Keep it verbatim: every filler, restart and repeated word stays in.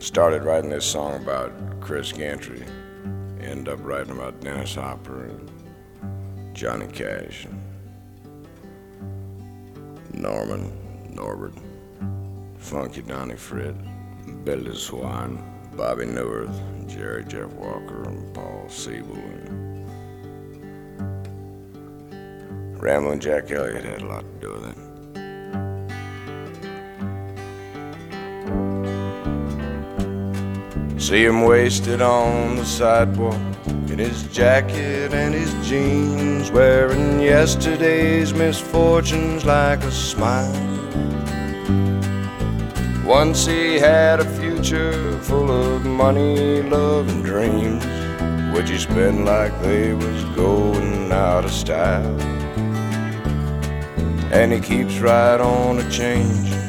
Started writing this song about Chris Gantry. Ended up writing about Dennis Hopper and Johnny Cash, and Norman, Norbert, Funky Donnie Fritz, Billy Swan, Bobby Newirth, Jerry Jeff Walker, and Paul Siebel. And Ramblin' Jack Elliott had a lot to do with it. See him wasted on the sidewalk in his jacket and his jeans, wearing yesterday's misfortunes like a smile. Once he had a future full of money, love, and dreams, which he spent like they was going out of style. And he keeps right on a changing,